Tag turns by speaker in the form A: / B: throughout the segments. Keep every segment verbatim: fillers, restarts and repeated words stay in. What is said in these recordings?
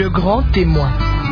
A: Le grand témoin.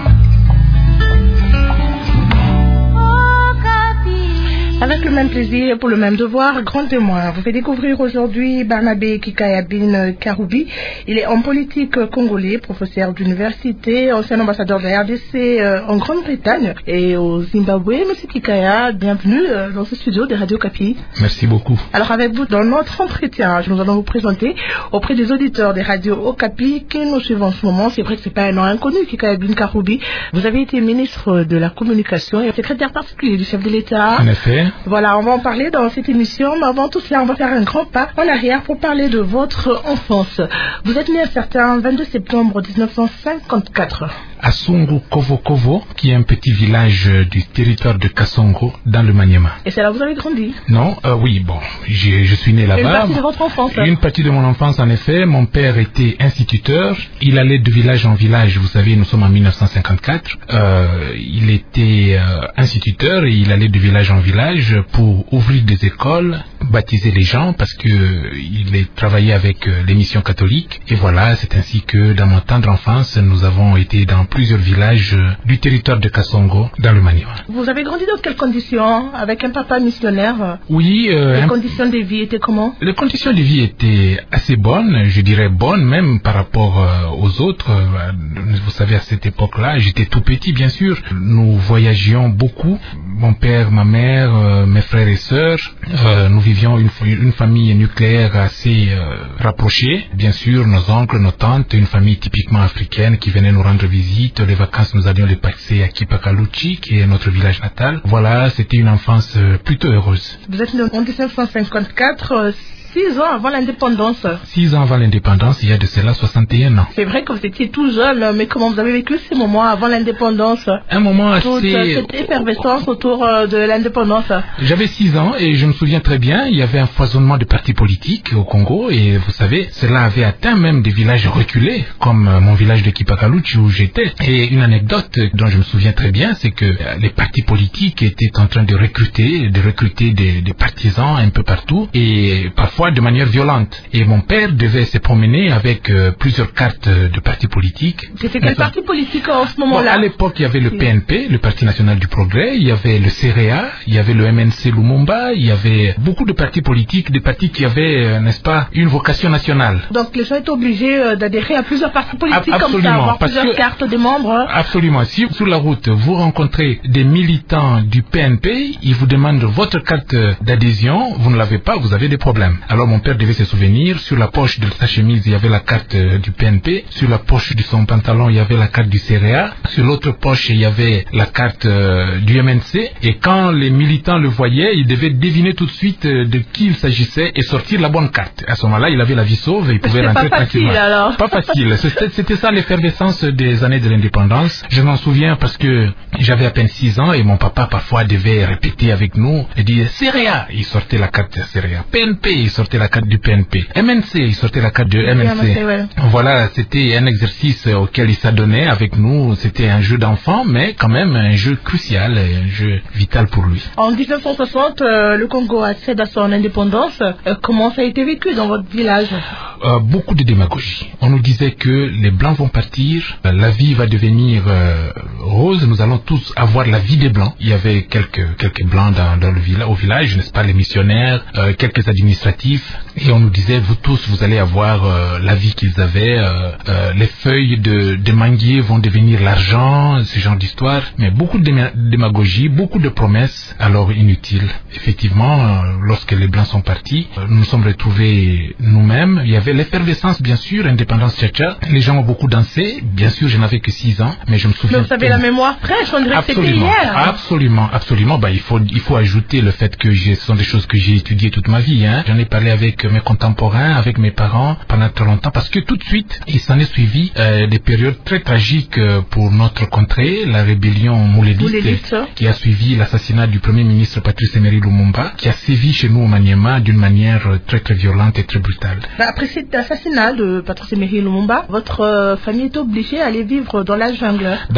A: Avec le même plaisir, pour le même devoir, grand témoin. Vous fait découvrir aujourd'hui Barnabé Kikayabine Karoubi. Il est homme politique congolais, professeur d'université, ancien ambassadeur de la R D C euh, en Grande-Bretagne et au Zimbabwe. Monsieur Kikaya, bienvenue euh, dans ce studio de Radio Okapi.
B: Merci beaucoup.
A: Alors avec vous, dans notre entretien, nous allons vous présenter auprès des auditeurs des radios Okapi qui nous suivent en ce moment. C'est vrai que c'est pas un nom inconnu, Kikayabine Karoubi. Vous avez été ministre de la Communication et secrétaire particulier du chef de l'État.
B: En effet.
A: Voilà, on va en parler dans cette émission, mais avant tout cela, on va faire un grand pas en arrière pour parler de votre enfance. Vous êtes né un certain vingt-deux septembre mille neuf cent cinquante-quatre.
B: À Songo Kovo Kovo, qui est un petit village du territoire de Kasongo, dans le Maniema.
A: Et c'est là que vous avez grandi?
B: Non, euh, oui, bon, j'ai, je suis né là-bas.
A: Une partie de votre enfance?
B: Une partie de mon enfance, en effet. Mon père était instituteur. Il allait de village en village. Vous savez, nous sommes en mille neuf cent cinquante-quatre. Euh, il était euh, instituteur et il allait de village en village pour ouvrir des écoles, baptiser les gens, parce que il est travaillé avec euh, les missions catholiques. Et voilà, c'est ainsi que dans mon tendre enfance, nous avons été dans plusieurs villages euh, du territoire de Kasongo, dans le Maniema.
A: Vous avez grandi dans quelles conditions? Avec un papa missionnaire?
B: Oui. Euh,
A: les
B: un...
A: conditions de vie étaient comment?
B: Les conditions de vie étaient assez bonnes, je dirais bonnes même par rapport euh, aux autres. Euh, vous savez, à cette époque-là, j'étais tout petit, bien sûr. Nous voyagions beaucoup. Mon père, ma mère, euh, mes frères et sœurs. Euh, nous vivions une, une famille nucléaire assez euh, rapprochée. Bien sûr, nos oncles, nos tantes, une famille typiquement africaine qui venait nous rendre visite. Les vacances, nous allions les passer à Kipakaluchi, qui est notre village natal. Voilà, c'était une enfance euh, plutôt heureuse.
A: Vous êtes né en mille neuf cent cinquante-quatre, euh, six ans avant l'indépendance.
B: Six ans avant l'indépendance, il y a de cela soixante et un ans.
A: C'est vrai que vous étiez tout jeune, mais comment vous avez vécu ces moments avant l'indépendance?
B: Un moment assez...
A: Toute cette effervescence autour de l'indépendance.
B: J'avais six ans et je me souviens très bien, il y avait un foisonnement de partis politiques au Congo et vous savez, cela avait atteint même des villages reculés, comme mon village de Kipakaluchi où j'étais. Et une anecdote dont je me souviens très bien, c'est que les partis politiques étaient en train de recruter, de recruter des, des partisans un peu partout et parfois de manière violente. Et mon père devait se promener avec euh, plusieurs cartes de partis politiques.
A: C'était quel parti politique en ce moment-là?
B: Bon, à l'époque, il y avait le P N P, le Parti National du Progrès, il y avait le C R E A, il y avait le M N C Lumumba, il y avait beaucoup de partis politiques, des partis qui avaient, euh, n'est-ce pas, une vocation nationale.
A: Donc les gens étaient obligés euh, d'adhérer à plusieurs partis politiques
B: A-
A: comme ça, avoir plusieurs que, cartes de membres.
B: Absolument. Si sur la route, vous rencontrez des militants du P N P, ils vous demandent votre carte d'adhésion, vous ne l'avez pas, vous avez des problèmes. Alors mon père devait se souvenir, sur la poche de sa chemise, il y avait la carte euh, du P N P, sur la poche de son pantalon, il y avait la carte du C R E A, sur l'autre poche, il y avait la carte euh, du M N C, et quand les militants le voyaient, ils devaient deviner tout de suite euh, de qui il s'agissait et sortir la bonne carte. À ce moment-là, il avait la vie sauve et il pouvait rentrer
A: pas facile,
B: tranquillement.
A: Alors.
B: Pas facile. C'était, c'était ça l'effervescence des années de l'indépendance. Je m'en souviens parce que j'avais à peine six ans et mon papa parfois devait répéter avec nous et dire C R E A, il sortait la carte de C R E A. P N P, il sortait la carte du P N P. M N C, il sortait la carte de M N C.
A: Ouais.
B: Voilà, c'était un exercice auquel il s'adonnait avec nous. C'était un jeu d'enfant, mais quand même un jeu crucial, un jeu vital pour lui.
A: En dix-neuf cent soixante, euh, le Congo accède à son indépendance. Euh, comment ça a été vécu dans votre village?
B: Euh, beaucoup de démagogie. On nous disait que les Blancs vont partir, euh, la vie va devenir euh, rose, nous allons tous avoir la vie des Blancs. Il y avait quelques quelques Blancs dans, dans le village, au village, n'est-ce pas, les missionnaires, euh, quelques administratifs, et on nous disait, vous tous, vous allez avoir euh, la vie qu'ils avaient, euh, euh, les feuilles de, de manguier vont devenir l'argent, ce genre d'histoire, mais beaucoup de démagogie, beaucoup de promesses, alors inutiles. Effectivement, euh, lorsque les Blancs sont partis, euh, nous nous sommes retrouvés nous-mêmes, il y avait l'effervescence, bien sûr, indépendance tcha-tcha, les gens ont beaucoup dansé, bien sûr, je n'avais que six ans, mais je me souviens...
A: Mais vous avez la mémoire fraîche, on dirait que c'était hier.
B: Absolument, absolument, bah, il faut, il faut ajouter le fait que j'ai, ce sont des choses que j'ai étudiées toute ma vie, hein. J'en ai parlé avec mes contemporains, avec mes parents, pendant très longtemps, parce que tout de suite, il s'en est suivi euh, des périodes très tragiques euh, pour notre contrée, la rébellion moulédite, qui a suivi l'assassinat du premier ministre Patrice Emery Lumumba, qui a sévi chez nous au Maniema d'une manière euh, très très violente et très brutale.
A: Bah, après cet assassinat de Patrice Emery Lumumba, votre euh, famille est obligée à aller vivre dans la jungle.
B: Dans la jungle,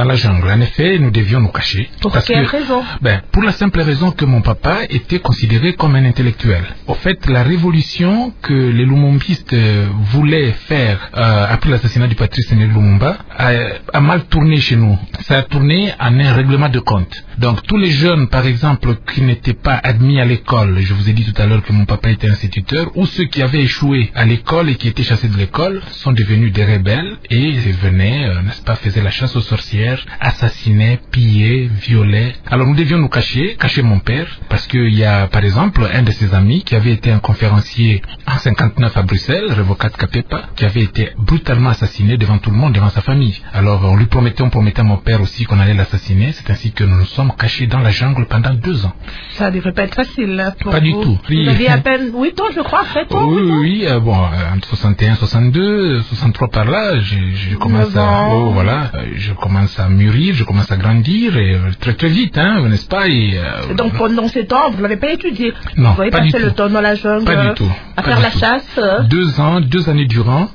B: jungle. En effet, nous devions nous cacher.
A: Pour
B: parce
A: quelle
B: que,
A: raison?
B: Ben, pour la simple raison que mon papa était considéré comme un intellectuel. Au fait, la révolution que les lumumbistes euh, voulaient faire euh, après l'assassinat du Patrice Emery Lumumba a, a mal tourné chez nous. Ça a tourné en un règlement de compte. Donc tous les jeunes, par exemple, qui n'étaient pas admis à l'école, je vous ai dit tout à l'heure que mon papa était instituteur, ou ceux qui avaient échoué à l'école et qui étaient chassés de l'école, sont devenus des rebelles et venaient, euh, n'est-ce pas, faisaient la chasse aux sorcières, assassinaient, pillaient, violaient. Alors nous devions nous cacher, cacher mon père, parce qu'il y a, par exemple, un de ses amis qui avait été un conférencier en cinquante-neuf à Bruxelles, Revocat Kapepa, qui avait été brutalement assassiné devant tout le monde, devant sa famille. Alors on lui promettait, on promettait à mon père aussi qu'on allait l'assassiner. C'est ainsi que nous nous sommes cachés dans la jungle pendant deux ans.
A: Ça ne devrait pas être facile pour
B: Pas
A: vous.
B: du tout.
A: Vous oui. aviez à peine huit ans, je crois, sept ans.
B: Oui, oui, oui euh, bon, euh, entre soixante et un, soixante-deux, soixante-trois par là, je, je commence à, oh, voilà, euh, je commence à mûrir, je commence à grandir et euh, très très vite, hein, n'est-ce pas? Et, euh,
A: donc pendant ces temps, vous ne l'avez pas étudié?
B: Non,
A: vous avez
B: pas
A: passé
B: du
A: le
B: tout.
A: temps dans la jungle,
B: pas du tout.
A: à
B: pas
A: faire
B: du
A: la
B: tout.
A: chasse.
B: Deux ans, deux années durant.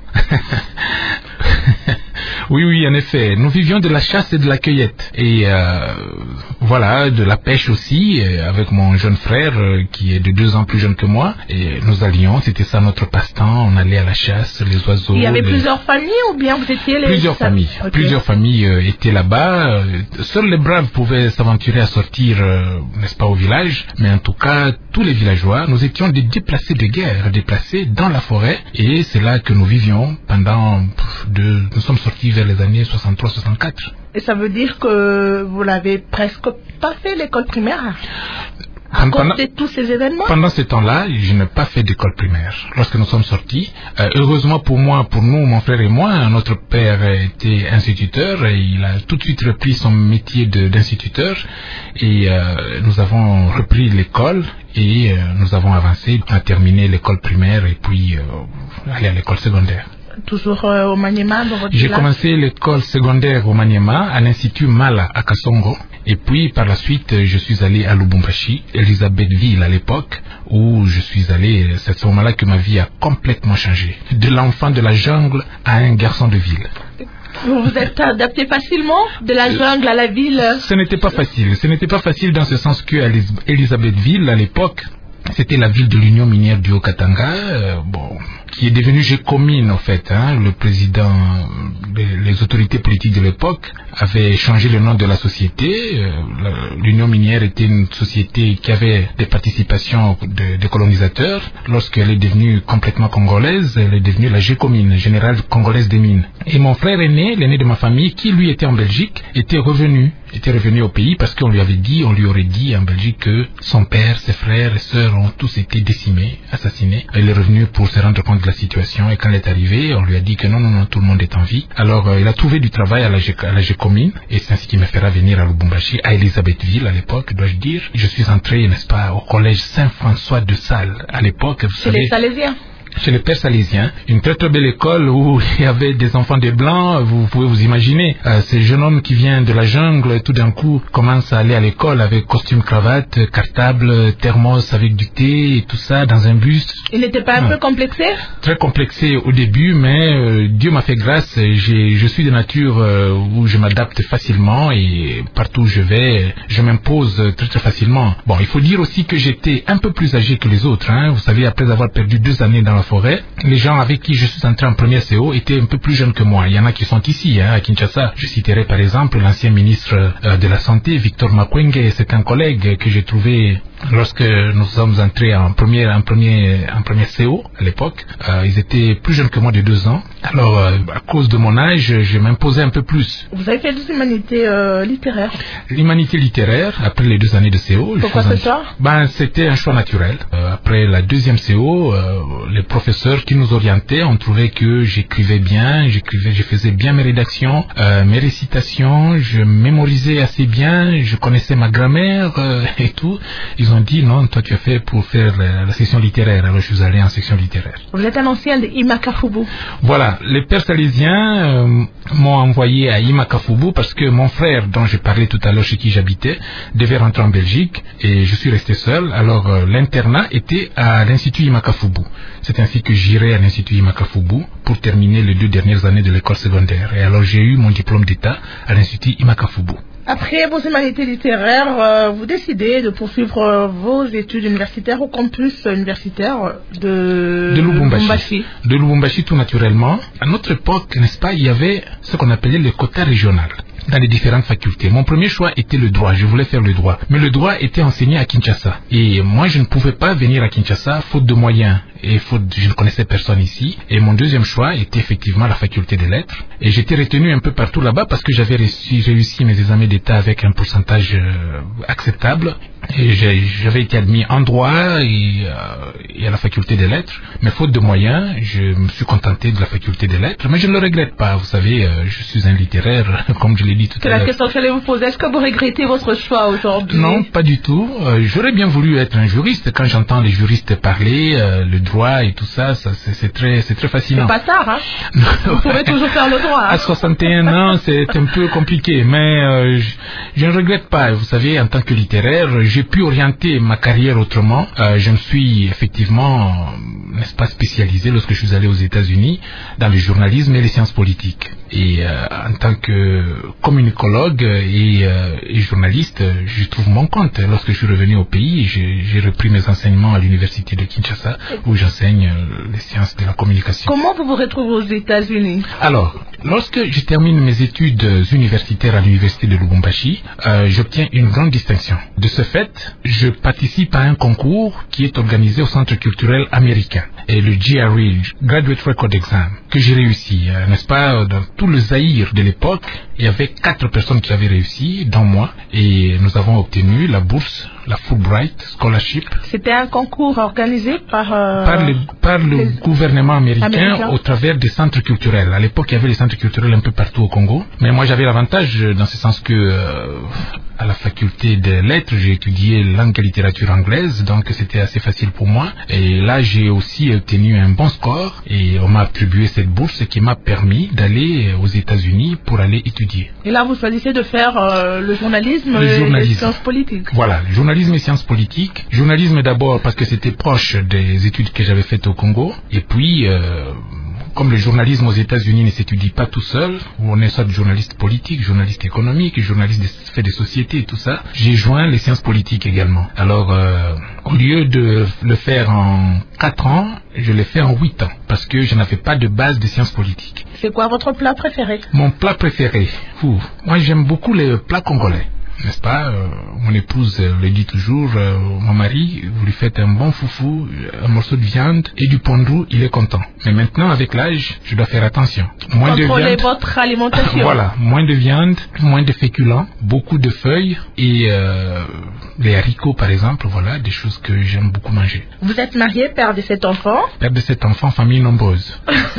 B: Oui, oui, en effet. Nous vivions de la chasse et de la cueillette. Et euh, voilà, de la pêche aussi, avec mon jeune frère euh, qui est de deux ans plus jeune que moi. Et nous allions, c'était ça notre passe-temps. On allait à la chasse, les oiseaux.
A: Il y avait
B: les...
A: plusieurs familles ou bien vous étiez les...
B: Plusieurs
A: ça...
B: familles.
A: Okay.
B: Plusieurs familles euh, étaient là-bas. Euh, seuls les braves pouvaient s'aventurer à sortir, euh, n'est-ce pas, au village. Mais en tout cas, tous les villageois, nous étions des déplacés de guerre, déplacés dans la forêt. Et c'est là que nous vivions pendant... De... Nous sommes sortis vers les années soixante-trois soixante-quatre.
A: Et ça veut dire que vous n'avez presque pas fait l'école primaire à cause
B: pendant,
A: de tous ces événements?
B: Pendant ce temps-là, je n'ai pas fait d'école primaire. Lorsque nous sommes sortis, euh, heureusement pour moi, pour nous, mon frère et moi, notre père était instituteur et il a tout de suite repris son métier de, d'instituteur et euh, nous avons repris l'école et euh, nous avons avancé à terminer l'école primaire et puis euh, aller à l'école secondaire.
A: Toujours euh, au Maniema, dans votre
B: J'ai
A: village?
B: commencé l'école secondaire au Maniema, à l'Institut Mala à Kasongo. Et puis, par la suite, je suis allé à Lubumbashi, Elisabethville à l'époque, où je suis allé. C'est à ce moment-là que ma vie a complètement changé. De l'enfant de la jungle à un garçon de ville.
A: Vous vous êtes adapté facilement de la jungle à la ville?
B: Ce n'était pas facile. Ce n'était pas facile dans ce sens que Elisabethville, à l'époque, c'était la ville de l'Union minière du Haut-Katanga, euh, bon, qui est devenue Gécomine en fait. Hein. Le président, les, les autorités politiques de l'époque avaient changé le nom de la société. Euh, L'Union minière était une société qui avait des participations de, de colonisateurs. Lorsqu'elle est devenue complètement congolaise, elle est devenue la Gécomine, Générale congolaise des mines. Et mon frère aîné, l'aîné de ma famille, qui lui était en Belgique, était revenu. était revenu au pays parce qu'on lui avait dit, on lui aurait dit en Belgique que son père, ses frères et sœurs ont tous été décimés, assassinés. Il est revenu pour se rendre compte de la situation et quand il est arrivé, on lui a dit que non, non, non, tout le monde est en vie. Alors euh, il a trouvé du travail à la, G- à la Gécomine et c'est ainsi qu'il me fera venir à Lubumbashi, à Elisabethville à l'époque, dois-je dire. Je suis entré, n'est-ce pas, au collège Saint-François de Sales à l'époque. Vous
A: Chez
B: savez,
A: les Salésiens?
B: Chez les Pères Salésiens, une très très belle école où il y avait des enfants de blancs, vous pouvez vous imaginer, euh, ces jeunes hommes qui viennent de la jungle, tout d'un coup commencent à aller à l'école avec costume, cravate, cartable, thermos avec du thé et tout ça dans un bus.
A: Il n'était pas un ouais. peu complexé? Très
B: complexé au début, mais euh, Dieu m'a fait grâce, j'ai, je suis de nature euh, où je m'adapte facilement et partout où je vais, je m'impose très très facilement. Bon, il faut dire aussi que j'étais un peu plus âgé que les autres, hein. Vous savez, après avoir perdu deux années dans la forêt, les gens avec qui je suis entré en première C O étaient un peu plus jeunes que moi. Il y en a qui sont ici, hein, à Kinshasa. Je citerai par exemple l'ancien ministre euh, de la Santé, Victor Makwenge. C'est un collègue que j'ai trouvé lorsque nous sommes entrés en première, en premier, en première C O à l'époque. Euh, ils étaient plus jeunes que moi de deux ans. Alors, euh, à cause de mon âge, je m'imposais un peu plus.
A: Vous avez fait des humanités euh, littéraires?
B: L'humanité littéraire, après les deux années de C O.
A: Pourquoi ce choix?
B: Ben, c'était un choix naturel. Euh, après la deuxième C O, euh, les professeurs qui nous orientaient ont trouvé que j'écrivais bien, j'écrivais, je faisais bien mes rédactions, euh, mes récitations, je mémorisais assez bien, je connaissais ma grammaire euh, et tout. Ils ils ont dit non, toi tu as fait pour faire la, la section littéraire. Alors je suis allé en section littéraire.
A: Vous êtes un ancien de Imakafubu.
B: Voilà, les pères salésiens euh, m'ont envoyé à Imakafubu parce que mon frère, dont je parlais tout à l'heure, chez qui j'habitais, devait rentrer en Belgique et je suis resté seul. Alors euh, l'internat était à l'Institut Imakafubu. C'est ainsi que j'irai à l'Institut Imakafubu pour terminer les deux dernières années de l'école secondaire. Et alors j'ai eu mon diplôme d'État à l'Institut Imakafubu.
A: Après vos humanités littéraires, euh, vous décidez de poursuivre euh, vos études universitaires au campus universitaire de,
B: de Lubumbashi. De Lubumbashi, tout naturellement. À notre époque, n'est-ce pas, il y avait ce qu'on appelait le quota régional dans les différentes facultés. Mon premier choix était le droit, je voulais faire le droit. Mais le droit était enseigné à Kinshasa. Et moi, je ne pouvais pas venir à Kinshasa faute de moyens. Et faute, je ne connaissais personne ici. Et mon deuxième choix était effectivement la faculté des lettres. Et j'étais retenu un peu partout là-bas parce que j'avais réussi, réussi mes examens d'État avec un pourcentage euh, acceptable. Et j'avais été admis en droit et, euh, et à la faculté des lettres. Mais faute de moyens, je me suis contenté de la faculté des lettres. Mais je ne le regrette pas. Vous savez, euh, je suis un littéraire, comme je l'ai dit tout à l'heure.
A: C'est la question que j'allais vous poser. Est-ce que vous regrettez votre choix aujourd'hui?
B: Non, pas du tout. Euh, j'aurais bien voulu être un juriste. Quand j'entends les juristes parler, euh, le droit et tout ça, ça c'est très, c'est très fascinant.
A: C'est pas tard, hein? Vous pouvez toujours faire le droit. Hein?
B: À soixante et un ans, c'est un peu compliqué. Mais euh, je, je ne regrette pas. Vous savez, en tant que littéraire, j'ai pu orienter ma carrière autrement. Euh, je me suis effectivement, n'est-ce pas, spécialisé lorsque je suis allé aux États-Unis dans le journalisme et les sciences politiques. Et euh, en tant que communicologue et, euh, et journaliste, je trouve mon compte. Lorsque je suis revenu au pays, j'ai repris mes enseignements à l'université de Kinshasa où j'enseigne les sciences de la communication.
A: Comment vous vous retrouvez aux États-Unis?
B: Alors, lorsque je termine mes études universitaires à l'université de Lubumbashi, euh, j'obtiens une grande distinction. De ce fait, je participe à un concours qui est organisé au Centre culturel américain et le G R E, Graduate Record Exam, que j'ai réussi, euh, n'est-ce pas, dans tout le Zaïre de l'époque. Il y avait quatre personnes qui avaient réussi, dont moi, et nous avons obtenu la bourse, la Fulbright Scholarship.
A: C'était un concours organisé par... Euh,
B: par le, par le les... gouvernement américain,
A: américain
B: au travers des centres culturels. À l'époque, il y avait les centres culturels un peu partout au Congo. Mais moi, j'avais l'avantage dans ce sens que... Euh, à la faculté des lettres, j'ai étudié langue et littérature anglaise, donc c'était assez facile pour moi. Et là, j'ai aussi obtenu un bon score et on m'a attribué cette bourse qui m'a permis d'aller aux États-Unis pour aller étudier.
A: Et là, vous choisissez de faire euh, le journalisme
B: le
A: et
B: journalisme.
A: les sciences politiques.
B: Voilà, le journalisme et sciences politiques. Journalisme d'abord parce que c'était proche des études que j'avais faites au Congo. Et puis... Euh, Comme le journalisme aux États-Unis ne s'étudie pas tout seul, où on est soit journaliste politique, journaliste économique, journaliste des faits des sociétés et tout ça, j'ai joint les sciences politiques également. Alors, euh, au lieu de le faire en quatre ans, je l'ai fait en huit ans, parce que je n'avais pas de base de sciences politiques.
A: C'est quoi votre plat préféré?
B: Mon plat préféré, Ouh, moi j'aime beaucoup les plats congolais. N'est-ce pas, euh, mon épouse euh, le dit toujours, euh, mon mari, vous lui faites un bon foufou, un morceau de viande et du pondou, il est content. Mais maintenant, avec l'âge, je dois faire attention. Moins de viande,
A: votre alimentation.
B: Voilà, moins de viande, moins de féculents, beaucoup de feuilles et euh, les haricots par exemple, voilà, des choses que j'aime beaucoup manger.
A: Vous êtes marié, père de sept enfants?
B: Père de sept enfants, famille nombreuse.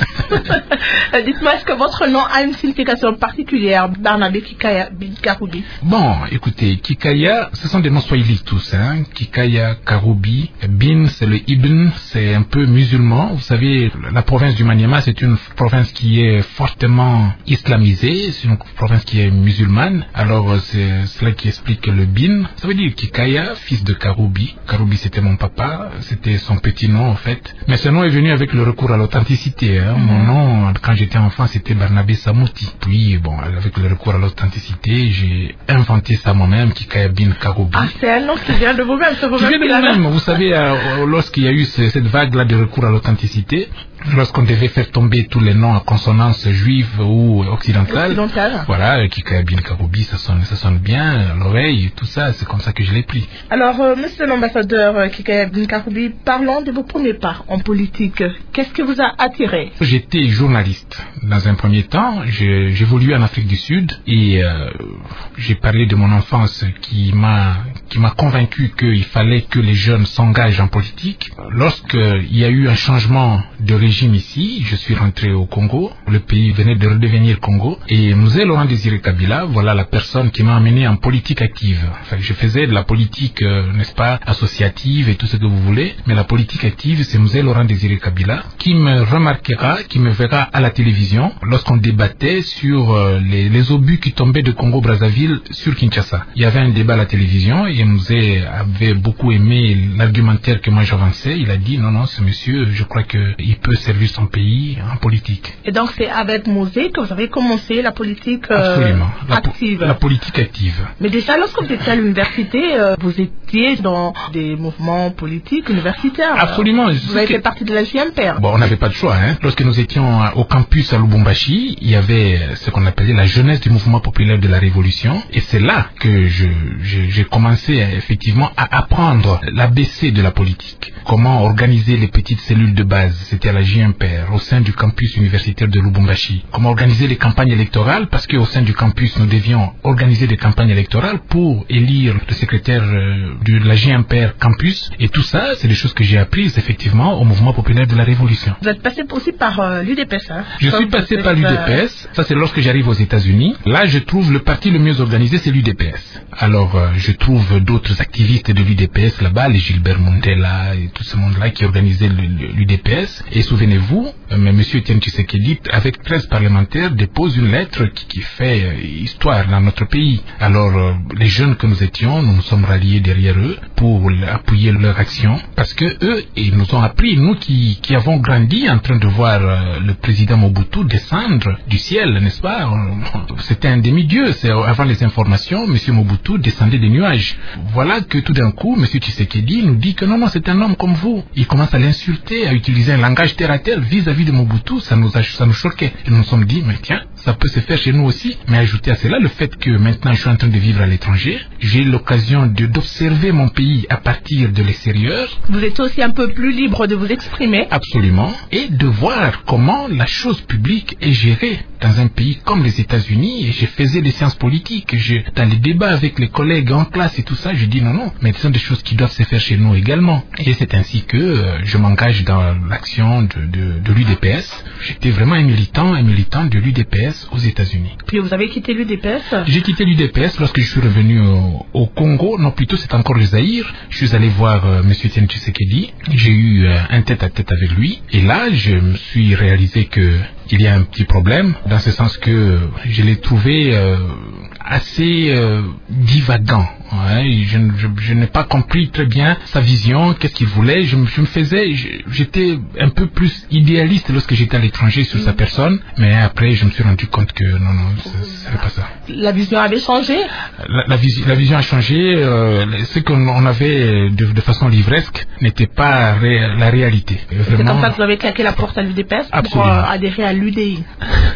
A: Dites-moi, est-ce que votre nom a une signification particulière, Barnabé Kikaya Karoubi?
B: Bon, écoutez, Kikaya, ce sont des noms swahili tous, hein. Kikaya, Karoubi, Bin, c'est le Ibn, c'est un peu musulman. Vous savez, la province du Maniema, c'est une province qui est fortement islamisée, c'est une province qui est musulmane. Alors, c'est cela qui explique le Bin. Ça veut dire Kikaya, fils de Karoubi. Karoubi, c'était mon papa, c'était son petit nom, en fait. Mais ce nom est venu avec le recours à l'authenticité, hein. Mm-hmm. Mon nom, quand j'étais enfant, c'était Barnabé Samouti. Puis, bon, avec le recours à l'authenticité, j'ai inventé ça moi-même, Kikaya Bin Karoubi.
A: Ah, c'est un nom qui vient de vous-même, c'est vous-même
B: qui vient de vous-même. Vous savez, euh, lorsqu'il y a eu ce, cette vague-là de recours à l'authenticité, lorsqu'on devait faire tomber tous les noms à consonance juive ou occidentale,
A: occidentale.
B: Voilà, Kikaya Bin Karoubi, ça sonne, ça sonne bien à l'oreille, tout ça, c'est comme ça que je l'ai pris.
A: Alors, euh, monsieur l'ambassadeur euh, Kikaya Bin Karoubi, parlons de vos premiers pas en politique. Qu'est-ce qui vous a attiré?
B: J'étais journaliste. Dans un premier temps, j'évoluais en Afrique du Sud et euh, j'ai parlé de mon enfance qui m'a qui m'a convaincu qu'il fallait que les jeunes s'engagent en politique. Lorsqu'il y a eu un changement de régime ici, je suis rentré au Congo. Le pays venait de redevenir Congo. Et Mzee Laurent Désiré Kabila, voilà la personne qui m'a amené en politique active. Enfin, je faisais de la politique, euh, n'est-ce pas, associative et tout ce que vous voulez. Mais la politique active, c'est Mzee Laurent Désiré Kabila qui me remarquera, qui me verra à la télévision lorsqu'on débattait sur euh, les, les obus qui tombaient de Congo-Brazzaville sur Kinshasa. Il y avait un débat à la télévision et Mzee avait beaucoup aimé l'argumentaire que moi j'avançais. Il a dit non, non, ce monsieur, je crois qu'il peut servir son pays en politique.
A: Et donc c'est avec Mzee que vous avez commencé la politique euh,
B: Absolument. La
A: active.
B: Po- la politique active.
A: Mais déjà, lorsque vous étiez à l'université, euh, vous étiez dans des mouvements politiques universitaires.
B: Absolument.
A: Vous avez fait partie de la J M P R.
B: Bon, on n'avait pas de choix. Hein. Lorsque nous étions au campus à Lubumbashi, il y avait ce qu'on appelait la jeunesse du mouvement populaire de la Révolution. Et c'est là que je, je, j'ai commencé effectivement à apprendre l'A B C de la politique. Comment organiser les petites cellules de base. C'était à la J M P R, au sein du campus universitaire de Lubumbashi. Comment organiser les campagnes électorales, parce qu'au sein du campus, nous devions organiser des campagnes électorales pour élire le secrétaire euh, de la J M P R campus. Et tout ça, c'est des choses que j'ai apprises effectivement au mouvement populaire de la Révolution.
A: Vous êtes passé aussi par euh, l'U D P S, hein?
B: Je suis passé par l'U D P S. Ça, c'est lorsque j'arrive aux États-Unis. Là, je trouve le parti le mieux organisé, c'est l'U D P S. Alors, euh, je trouve d'autres activistes de l'U D P S là-bas, les Gilbert Mundela et tout ce monde-là qui organisait l'U D P S. Et souvenez-vous, euh, M. Etienne Tshisekedi, avec treize parlementaires, dépose une lettre qui, qui fait euh, histoire dans notre pays. Alors, euh, les jeunes que nous étions, nous nous sommes ralliés derrière eux pour appuyer leur action, parce que eux, ils nous ont appris, nous qui, qui avons grandi en train de voir euh, le président Mobutu descendre du ciel, n'est-ce pas? C'était un demi-dieu. C'est, avant les informations, M. Mobutu descendait des nuages. Voilà que tout d'un coup, M. Tshisekedi nous dit que non, non, c'est un homme comme vous. Il commence à l'insulter, à utiliser un langage terre-à-terre vis-à-vis de Mobutu. Ça nous, a, ça nous choquait. Et nous nous sommes dit, mais tiens, ça peut se faire chez nous aussi. Mais ajouter à cela le fait que maintenant je suis en train de vivre à l'étranger, j'ai l'occasion de, d'observer mon pays à partir de l'extérieur.
A: Vous êtes aussi un peu plus libre de vous exprimer.
B: Absolument. Et de voir comment la chose publique est gérée dans un pays comme les États-Unis. Et je faisais des sciences politiques. Je, dans les débats avec les collègues en classe et tout ça, je dis non, non, mais ce sont des choses qui doivent se faire chez nous également. Et c'est ainsi que euh, je m'engage dans l'action de, de, de l'U D P S. J'étais vraiment un militant, un militant de l'U D P S aux États-Unis.
A: Puis vous avez quitté l'U D P S?
B: J'ai quitté l'U D P S lorsque je suis revenu au, au Congo. Non, plutôt c'est encore le Zaïre. Je suis allé voir euh, M. Etienne Tshisekedi. J'ai eu euh, un tête-à-tête avec lui. Et là, je me suis réalisé que il y a un petit problème, dans ce sens que je l'ai trouvé euh, assez euh, divagant. Ouais, je, je, je n'ai pas compris très bien sa vision, qu'est-ce qu'il voulait. Je, je me faisais, je, j'étais un peu plus idéaliste lorsque j'étais à l'étranger sur mmh. sa personne, mais après je me suis rendu compte que non, non, ce n'est pas ça.
A: La vision avait changé?
B: La, la, vision, la vision a changé. Euh, ce qu'on avait de, de façon livresque n'était pas ré, la réalité.
A: Vraiment... C'est comme ça que vous avez claqué la porte à l'U D P S pour euh, adhérer à l'U D I.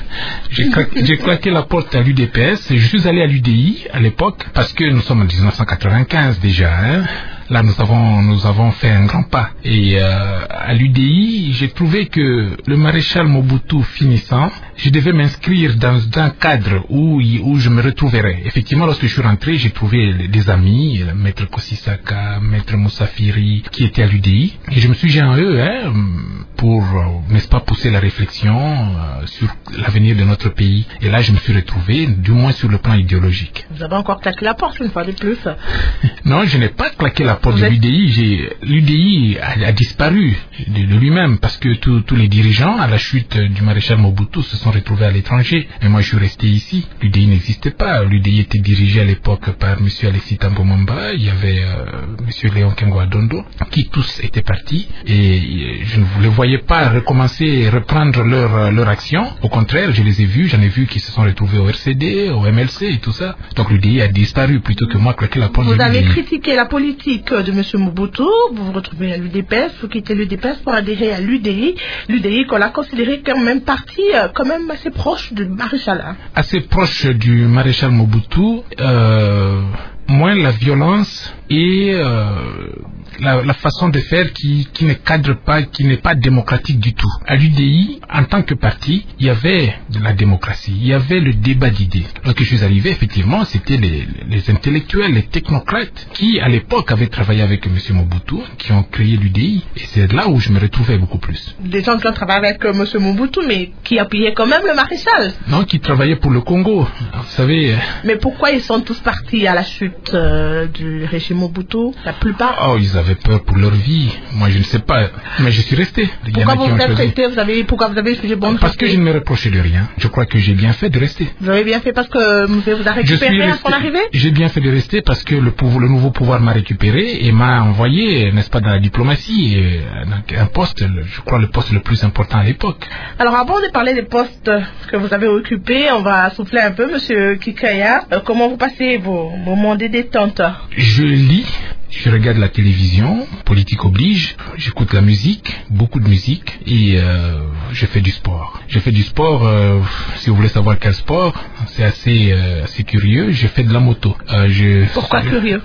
B: J'ai claqué, j'ai claqué la porte à l'U D P S. Je suis allé à l'U D I à l'époque parce que nous sommes en dix-neuf cent quatre-vingt-quinze déjà. Hein. Là, nous avons, nous avons fait un grand pas. Et euh, à l'U D I, j'ai trouvé que le maréchal Mobutu finissant, je devais m'inscrire dans un cadre où, où je me retrouverais. Effectivement, lorsque je suis rentré, j'ai trouvé des amis, Maître Kosisaka, Maître Moussafiri, qui étaient à l'U D I. Et je me suis joint à eux hein, pour, n'est-ce pas, pousser la réflexion euh, sur l'avenir de notre pays. Et là, je me suis retrouvé, du moins sur le plan idéologique.
A: Vous avez encore claqué la porte une fois de plus.
B: Non, je n'ai pas claqué la porte de l'U D I. J'ai, l'U D I a, a disparu de, de lui-même parce que tous les dirigeants, à la chute du maréchal Mobutu, se sont retrouvés à l'étranger. Mais moi, je suis resté ici. L'U D I n'existait pas. L'U D I était dirigé à l'époque par M. Alexis Tambo Mamba. Il y avait euh, M. Léon Kengo Adondo, qui tous étaient partis. Et je ne les voyais pas recommencer et reprendre leur, leur action. Au contraire, je les ai vus. J'en ai vu qui se sont retrouvés au R C D, au M L C et tout ça. Donc l'U D I a disparu plutôt que moi claquer la porte de l'U D I.
A: Vous avez critiqué la politique de M. Mobutu, vous vous retrouvez à l'U D P S, vous quittez l'U D P S pour adhérer à l'U D I. L'U D I qu'on a considéré comme même parti quand même assez proche du maréchal. Hein.
B: Assez proche du maréchal Mobutu, euh, moins la violence et euh, la, la façon de faire qui, qui ne cadre pas, qui n'est pas démocratique du tout. À l'U D I, en tant que parti, il y avait de la démocratie, il y avait le débat d'idées. Lorsque je suis arrivé, effectivement, c'était les, les intellectuels, les technocrates qui, à l'époque, avaient travaillé avec M. Mobutu, qui ont créé l'U D I, et c'est là où je me retrouvais beaucoup plus.
A: Des gens qui ont travaillé avec euh, M. Mobutu, mais qui appuyaient quand même le maréchal.
B: Non, qui travaillaient pour le Congo, vous savez.
A: Mais pourquoi ils sont tous partis à la chute euh, du régime Mobutu, la plupart?
B: Oh, ils avaient peur pour leur vie. Moi, je ne sais pas, mais je suis resté.
A: Pourquoi vous vous êtes resté? Vous avez, pourquoi vous avez fait bon?
B: Parce que je ne me reprochais de rien. Je crois que j'ai bien fait de rester.
A: Vous avez bien fait parce que vous a récupéré à son arrivée?
B: J'ai bien fait de rester parce que le, pouvoir, le nouveau pouvoir m'a récupéré et m'a envoyé, n'est-ce pas, dans la diplomatie, un poste, je crois le poste le plus important à l'époque.
A: Alors, avant de parler des postes que vous avez occupés, on va souffler un peu, Monsieur Kikaya. Euh, comment vous passez vos moments de détente?
B: Je lis. Je regarde la télévision, politique oblige, j'écoute la musique, beaucoup de musique, et euh, je fais du sport. Je fais du sport, euh, si vous voulez savoir quel sport, c'est assez, euh, assez curieux, je fais de la moto. Euh, je...
A: Pourquoi curieux?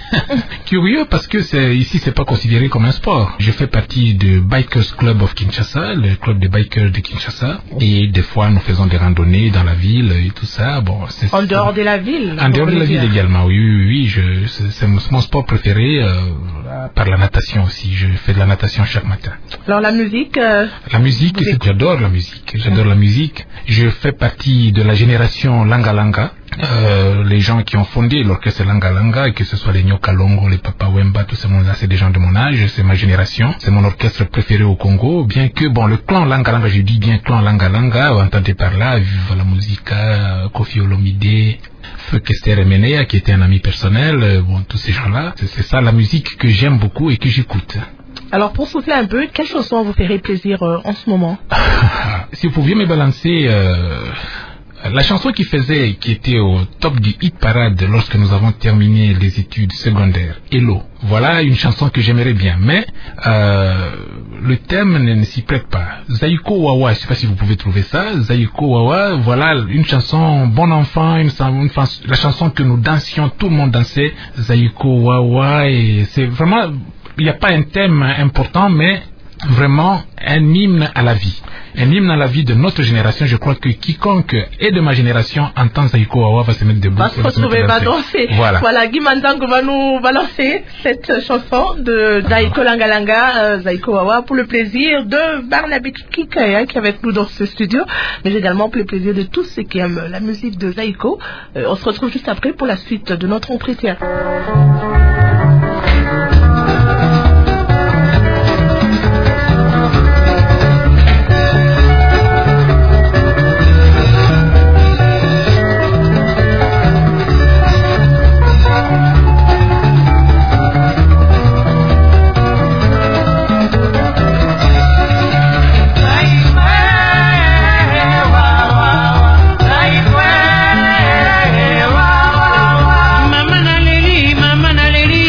B: Curieux parce que c'est, ici c'est pas considéré comme un sport. Je fais partie du Bikers Club of Kinshasa, le club des bikers de Kinshasa, et des fois nous faisons des randonnées dans la ville et tout ça. Bon, c'est,
A: en dehors de la ville?
B: En dehors de la ville également, oui, oui, oui. Je, c'est, c'est mon sport préféré. Euh, par la natation aussi, je fais de la natation chaque matin.
A: Alors la musique euh,
B: La musique, c'est, j'adore la musique, j'adore la musique. Je fais partie de la génération Langa Langa. Euh, les gens qui ont fondé l'orchestre Langa Langa, que ce soit les Nyoka Longo, les Papa Wemba, tout ce monde-là, c'est des gens de mon âge, c'est ma génération, c'est mon orchestre préféré au Congo, bien que, bon, le clan Langa Langa, je dis bien clan Langa Langa, vous entendez par là, Viva la Musica, Kofi Olomide, Feu Kester Emenea, qui était un ami personnel, bon, tous ces gens-là, c'est, c'est ça la musique que j'aime beaucoup et que j'écoute.
A: Alors, pour souffler un peu, quelle chanson vous ferait plaisir euh, en ce moment?
B: Si vous pouviez me balancer... Euh La chanson qui faisait, qui était au top du hit parade lorsque nous avons terminé les études secondaires, Hello. Voilà une chanson que j'aimerais bien, mais euh, le thème ne, ne s'y prête pas. Zaiko Wawa, je ne sais pas si vous pouvez trouver ça. Zaiko Wawa, voilà une chanson bon enfant, une, une, la chanson que nous dansions, tout le monde dansait. Zaiko Wawa, et c'est vraiment, il n'y a pas un thème important, mais vraiment un hymne à la vie. Un hymne à la vie de notre génération. Je crois que quiconque est de ma génération entend Zaiko Wawa va se mettre debout.
A: Va se retrouver, va danser.
B: Voilà.
A: Voilà, Guy Mandango va nous balancer cette chanson de Zaiko Langa Langa, euh, Zaiko Wawa, pour le plaisir de Barnabé Kikaya qui est avec nous dans ce studio, mais également pour le plaisir de tous ceux qui aiment la musique de Zaiko. Euh, on se retrouve juste après pour la suite de notre entretien.
C: Mama na leli, mama na leli.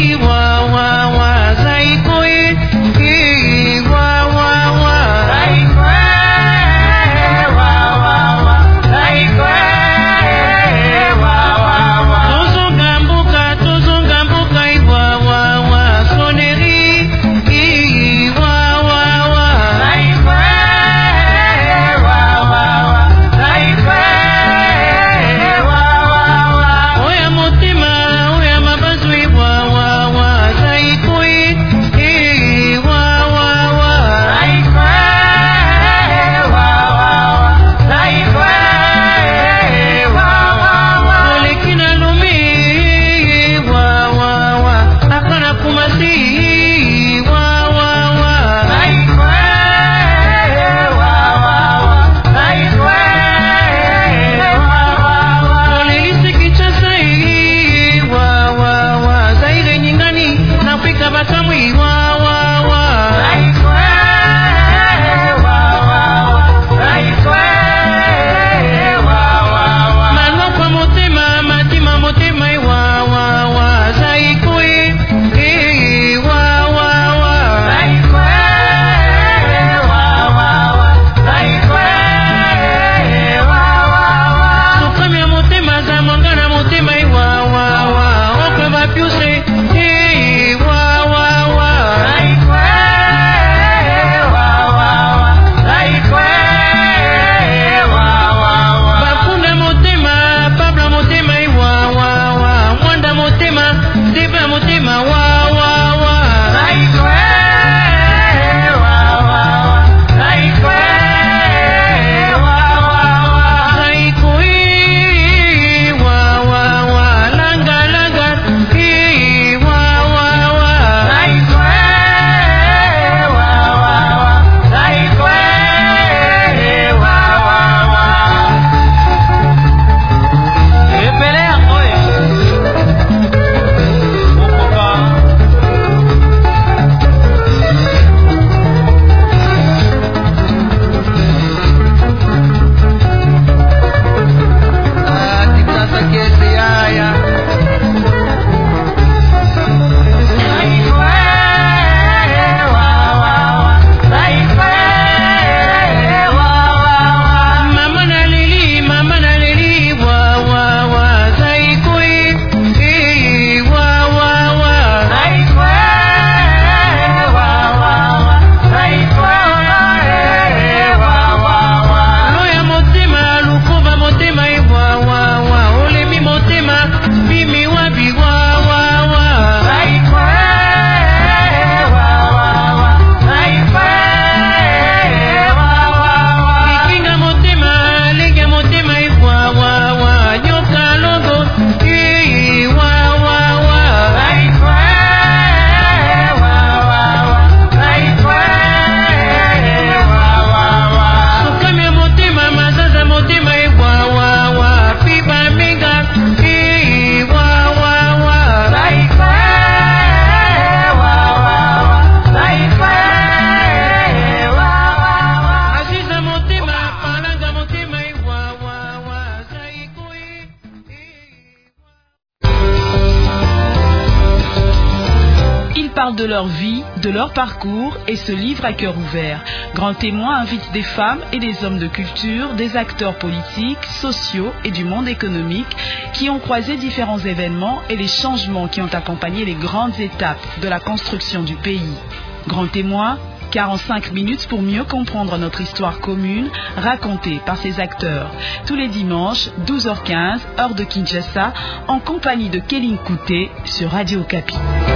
C: parlent de leur vie, de leur parcours et se livrent à cœur ouvert. Grand Témoin invite des femmes et des hommes de culture, des acteurs politiques, sociaux et du monde économique qui ont croisé différents événements et les changements qui ont accompagné les grandes étapes de la construction du pays. Grand Témoin, quarante-cinq minutes pour mieux comprendre notre histoire commune, racontée par ces acteurs. Tous les dimanches, douze heures quinze, heure de Kinshasa, en compagnie de Kéline Kouté sur Radio Okapi.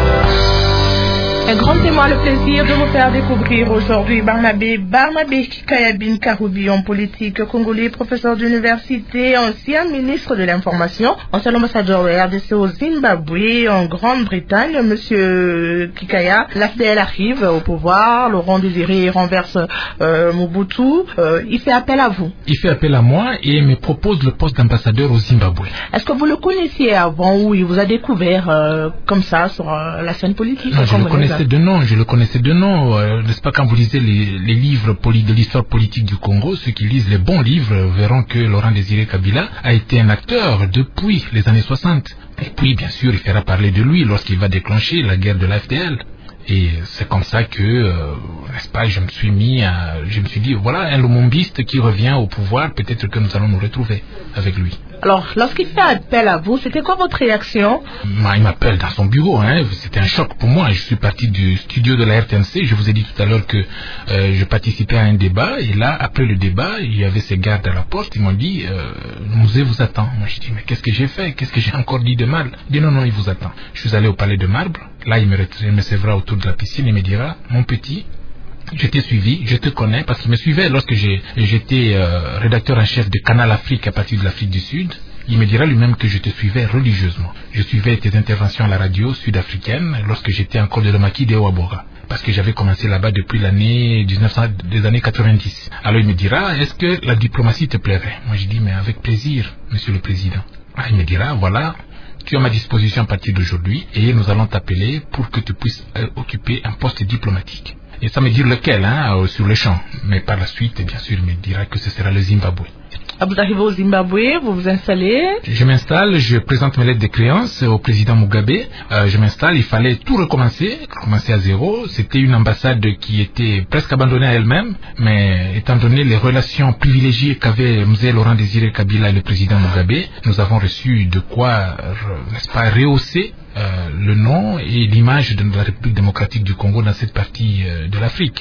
A: Un grand témoin, le plaisir de vous faire découvrir aujourd'hui Barnabé Barnabé Kikaya-Bin Karoubi, homme politique congolais, professeur d'université, ancien ministre de l'Information, ancien ambassadeur de R D C au Zimbabwe, en Grande-Bretagne. Monsieur Kikaya, l'A F D L arrive au pouvoir, Laurent Désiré renverse euh, Mobutu, euh, il fait appel à vous.
B: Il fait appel à moi et me propose le poste d'ambassadeur au Zimbabwe.
A: Est-ce que vous le connaissiez avant ou il vous a découvert euh, comme ça sur euh, la scène politique?
B: Non, je le connaissais de nom, je le connaissais de nom, euh, n'est-ce pas, quand vous lisez les, les livres poli, de l'histoire politique du Congo, ceux qui lisent les bons livres verront que Laurent Désiré Kabila a été un acteur depuis les années soixante. Et puis, bien sûr, il fera parler de lui lorsqu'il va déclencher la guerre de l'A F D L. Et c'est comme ça que, euh, n'est-ce pas, je me suis mis à, je me suis dit, voilà un lumumbiste qui revient au pouvoir, peut-être que nous allons nous retrouver avec lui.
A: Alors, lorsqu'il fait appel à vous, c'était quoi votre réaction?
B: Il m'appelle dans son bureau, hein. C'était un choc pour moi. Je suis parti du studio de la R T N C. Je vous ai dit tout à l'heure que euh, je participais à un débat. Et là, après le débat, il y avait ces gardes à la porte. Ils m'ont dit, euh, le musée vous attend. Moi, je dis, mais qu'est-ce que j'ai fait? Qu'est-ce que j'ai encore dit de mal? Il dit, non, non, il vous attend. Je suis allé au Palais de Marbre. Là, il me, il me recevra autour de la piscine et me dira, mon petit, je t'ai suivi, je te connais, parce qu'il me suivait lorsque j'étais euh, rédacteur en chef de Canal Afrique à partir de l'Afrique du Sud. Il me dira lui-même que je te suivais religieusement. Je suivais tes interventions à la radio sud-africaine lorsque j'étais encore de Lomaki de Ouabora, parce que j'avais commencé là-bas depuis l'année dix-neuf cents, des années quatre-vingt-dix. Alors il me dira, est-ce que la diplomatie te plairait? Moi je dis, mais avec plaisir, monsieur le président. Ah, il me dira, voilà, tu es à ma disposition à partir d'aujourd'hui et nous allons t'appeler pour que tu puisses euh, occuper un poste diplomatique. Et ça me dire lequel, hein, euh, sur le champ. Mais par la suite, bien sûr, il me dira que ce sera le Zimbabwe.
A: Ah, vous arrivez au Zimbabwe, vous vous installez?
B: Je m'installe, je présente mes lettres de créance au président Mugabe. Euh, je m'installe, il fallait tout recommencer, recommencer à zéro. C'était une ambassade qui était presque abandonnée à elle-même, mais étant donné les relations privilégiées qu'avait M. Laurent Désiré Kabila et le président Mugabe, nous avons reçu de quoi, n'est-ce pas, rehausser Euh, le nom et l'image de la République démocratique du Congo dans cette partie euh, de l'Afrique.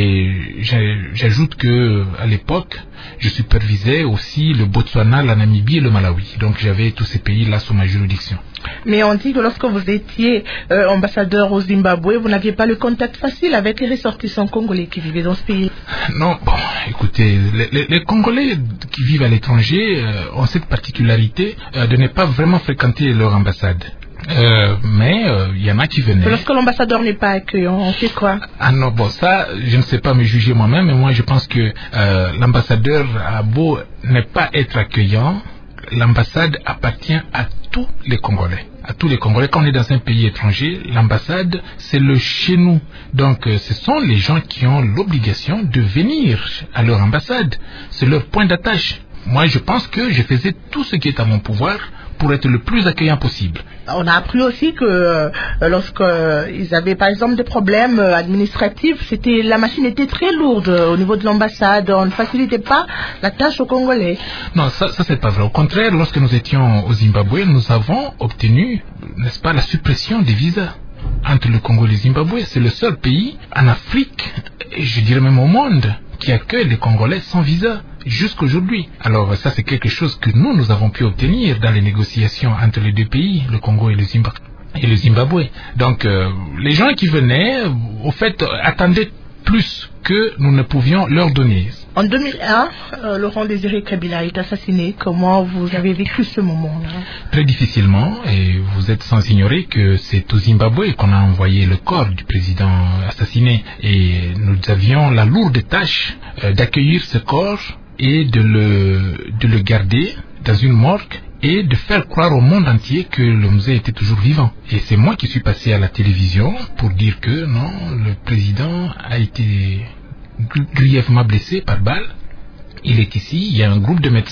B: Et j'ajoute que à l'époque, je supervisais aussi le Botswana, la Namibie et le Malawi. Donc j'avais tous ces pays-là sous ma juridiction.
A: Mais on dit que lorsque vous étiez euh, ambassadeur au Zimbabwe, vous n'aviez pas le contact facile avec les ressortissants congolais qui vivaient dans ce pays. Non, bon, écoutez, les, les, les Congolais qui vivent à l'étranger euh, ont cette particularité euh, de ne pas vraiment fréquenter leur ambassade. Euh, mais il euh, y en a qui venaient. Lorsque l'ambassadeur n'est pas accueillant, on fait quoi? Ah non, bon, ça, je ne sais pas me juger moi-même, mais moi je pense que euh, l'ambassadeur a beau ne pas être accueillant, l'ambassade appartient à tous les Congolais. À tous les Congolais. Quand on est dans un pays étranger, l'ambassade, c'est le chez nous. Donc, euh, ce sont les gens qui ont l'obligation de venir à leur ambassade. C'est leur point d'attache. Moi, je pense que je faisais tout ce qui est à mon pouvoir pour être le plus accueillant possible. On a appris aussi que euh, lorsque euh, ils avaient par exemple des problèmes euh, administratifs, c'était la machine était très lourde euh, au niveau de l'ambassade, on ne facilitait pas la tâche aux Congolais. Non, ça, ça c'est pas vrai. Au contraire, lorsque nous étions au Zimbabwe, nous avons obtenu, n'est-ce pas, la suppression des visas entre le Congo et le Zimbabwe. C'est le seul pays en Afrique, et je dirais même au monde, qui accueille les Congolais sans visa jusqu'aujourd'hui. Alors ça c'est quelque chose que nous, nous avons pu obtenir dans les négociations entre les deux pays, le Congo et le Zimbabwe. Et le Zimbabwe. Donc euh, les gens qui venaient, au fait, attendaient plus que nous ne pouvions leur donner. En deux mille un, euh, Laurent Désiré Kabila est assassiné. Comment vous avez vécu ce moment-là? Très difficilement, et vous êtes sans ignorer que c'est au Zimbabwe qu'on a envoyé le corps du président assassiné. Et nous avions la lourde tâche euh, d'accueillir ce corps et de le, de le garder dans une morgue et de faire croire au monde entier que le musée était toujours vivant. Et c'est moi qui suis passé à la télévision pour dire que non, le président a été grièvement blessé par balle. Il est ici, il y a un groupe de médecins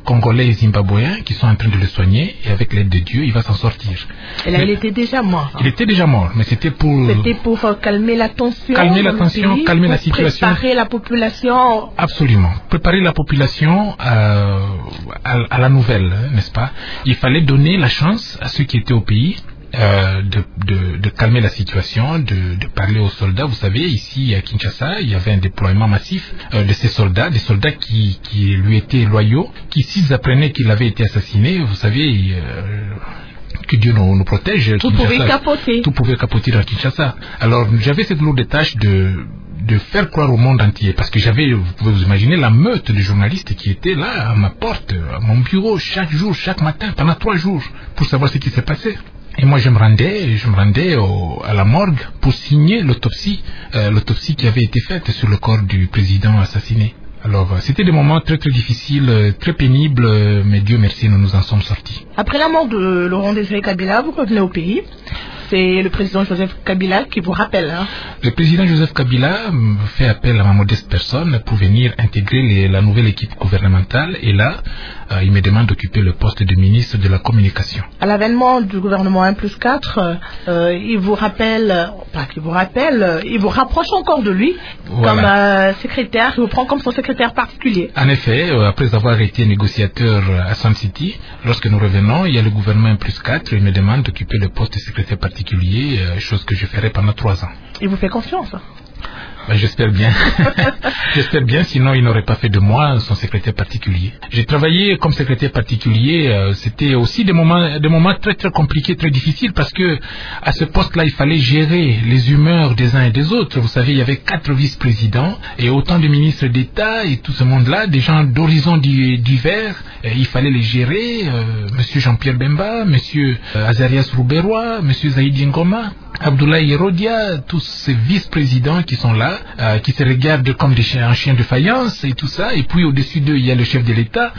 B: Congolais et Zimbabwéens qui sont en train de le soigner et avec l'aide de Dieu, il va s'en sortir.
A: Et là, mais, il était déjà mort.
B: Il était déjà mort, mais c'était pour...
A: C'était pour euh, calmer la tension.
B: Calmer la tension, pays, calmer la situation.
A: Préparer la population.
B: Absolument. Préparer la population euh, à, à la nouvelle, n'est-ce pas? Il fallait donner la chance à ceux qui étaient au pays Euh, de, de, de calmer la situation, de, de parler aux soldats. Vous savez, ici à Kinshasa, il y avait un déploiement massif euh, de ces soldats, des soldats qui, qui lui étaient loyaux, qui s'ils apprenaient qu'il avait été assassiné, vous savez, euh, que Dieu nous, nous protège.
A: Tout
B: Kinshasa,
A: pouvait capoter.
B: Tout pouvait capoter dans Kinshasa. Alors j'avais cette lourde tâche de de faire croire au monde entier, parce que j'avais, vous pouvez vous imaginer, la meute de journalistes qui étaient là à ma porte, à mon bureau, chaque jour, chaque matin, pendant trois jours, pour savoir ce qui s'est passé. Et moi, je me rendais, je me rendais au, à la morgue pour signer l'autopsie, euh, l'autopsie qui avait été faite sur le corps du président assassiné. Alors, c'était des moments très très difficiles, très pénibles, mais Dieu merci, nous nous en sommes sortis.
A: Après la mort de Laurent Désiré Kabila, vous revenez au pays. C'est le président Joseph Kabila qui vous rappelle. Hein.
B: Le président Joseph Kabila fait appel à ma modeste personne pour venir intégrer les, la nouvelle équipe gouvernementale. Et là, euh, il me demande d'occuper le poste de ministre de la Communication.
A: À l'avènement du gouvernement un plus quatre, euh, il vous rappelle, pas qu'il vous rappelle, il vous rapproche encore de lui voilà. comme euh, secrétaire, il vous prend comme son secrétaire particulier.
B: En effet, euh, après avoir été négociateur à Sun City, lorsque nous revenons, il y a le gouvernement un plus quatre, il me demande d'occuper le poste de secrétaire particulier. particulier, euh, chose que je ferai pendant trois ans.
A: Il vous fait confiance?
B: Ben, j'espère bien. J'espère bien, sinon il n'aurait pas fait de moi son secrétaire particulier. J'ai travaillé comme secrétaire particulier, euh, c'était aussi des moments, des moments très très compliqués, très difficiles, parce que à ce poste-là, il fallait gérer les humeurs des uns et des autres. Vous savez, il y avait quatre vice-présidents et autant de ministres d'État et tout ce monde-là, des gens d'horizons divers. Et il fallait les gérer. Euh, Monsieur Jean-Pierre Bemba, Monsieur euh, Azarias Rouberois, Monsieur Zaïdi Ngoma, Abdoulaye Rodia, tous ces vice-présidents qui sont là, euh, qui se regardent comme des chiens, un chien de faïence et tout ça. Et puis au-dessus d'eux, il y a le chef de l'État.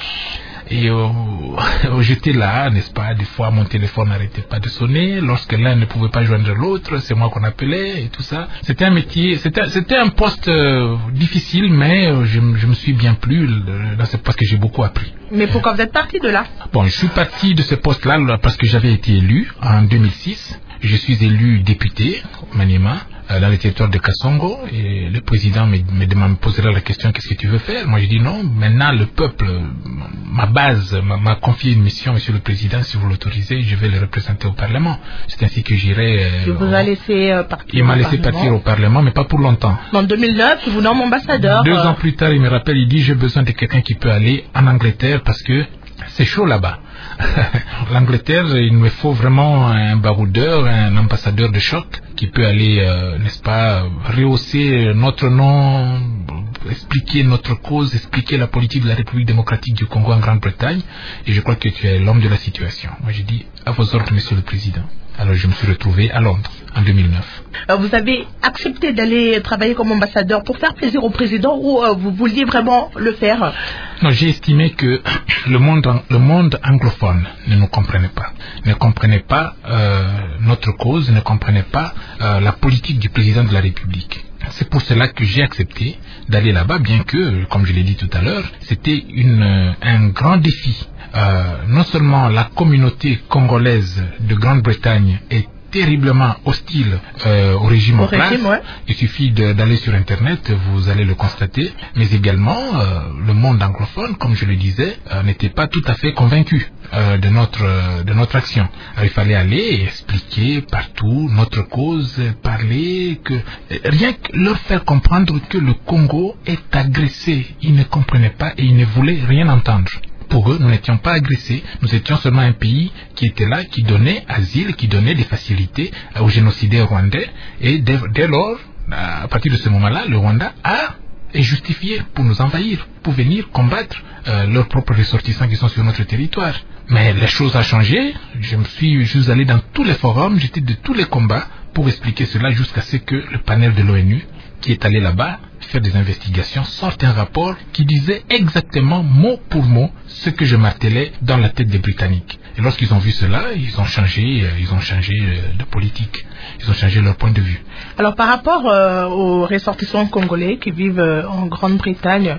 B: Et euh, j'étais là, n'est-ce pas? Des fois, mon téléphone n'arrêtait pas de sonner. Lorsque l'un ne pouvait pas joindre l'autre, c'est moi qu'on appelait et tout ça. C'était un métier, c'était, c'était un poste euh, difficile, mais euh, je, je me suis bien plu dans ce poste que j'ai beaucoup appris.
A: Mais pourquoi vous êtes parti de là?
B: Bon, je suis parti de ce poste-là parce que j'avais été élu en deux mille six. Je suis élu député au Maniema, euh, dans le territoire de Kassongo, et le président me, me, me posera la question: qu'est-ce que tu veux faire? Moi je dis non, maintenant le peuple, ma base m'a confié une mission, monsieur le président, si vous l'autorisez, je vais le représenter au Parlement. C'est ainsi que j'irai. Euh,
A: il vous a laissé euh, partir.
B: Il m'a laissé partir au Parlement, mais pas pour longtemps.
A: En deux mille neuf, vous nomme ambassadeur.
B: Deux
A: euh...
B: ans plus tard, il me rappelle, il dit: j'ai besoin de quelqu'un qui peut aller en Angleterre parce que c'est chaud là-bas. L'Angleterre, il me faut vraiment un baroudeur, un ambassadeur de choc qui peut aller, euh, n'est-ce pas, rehausser notre nom, expliquer notre cause, expliquer la politique de la République démocratique du Congo en Grande-Bretagne. Et je crois que tu es l'homme de la situation. Moi, j'ai dit: à vos ordres, monsieur le président. Alors, je me suis retrouvé à Londres en deux mille neuf.
A: Alors, vous avez accepté d'aller travailler comme ambassadeur pour faire plaisir au président, ou euh, vous vouliez vraiment le faire?
B: Non, j'ai estimé que le monde, le monde anglophone ne nous comprenait pas, ne comprenait pas euh, notre cause, ne comprenait pas euh, la politique du président de la République. C'est pour cela que j'ai accepté d'aller là-bas, bien que, comme je l'ai dit tout à l'heure, c'était une, un grand défi. Euh, non seulement la communauté congolaise de Grande-Bretagne est terriblement hostile euh, au régime
A: au
B: en place.
A: Régime, ouais.
B: Il suffit d'aller sur Internet, vous allez le constater. Mais également, euh, le monde anglophone, comme je le disais, euh, n'était pas tout à fait convaincu euh, de notre euh, de notre action. Alors, il fallait aller et expliquer partout notre cause, parler, que rien que leur faire comprendre que le Congo est agressé. Ils ne comprenaient pas et ils ne voulaient rien entendre. Pour eux, nous n'étions pas agressés, nous étions seulement un pays qui était là, qui donnait asile, qui donnait des facilités aux génocidaires rwandais. Et dès, dès lors, à partir de ce moment-là, le Rwanda a est justifié pour nous envahir, pour venir combattre euh, leurs propres ressortissants qui sont sur notre territoire. Mais les choses ont changé, je me suis juste allé dans tous les forums, j'étais de tous les combats pour expliquer cela jusqu'à ce que le panel de l'ONU qui est allé là-bas faire des investigations sorte un rapport qui disait exactement mot pour mot ce que je martelais dans la tête des Britanniques. Et lorsqu'ils ont vu cela, ils ont changé, ils ont changé de politique, ils ont changé leur point de vue.
A: Alors par rapport euh, aux ressortissants congolais qui vivent euh, en Grande-Bretagne,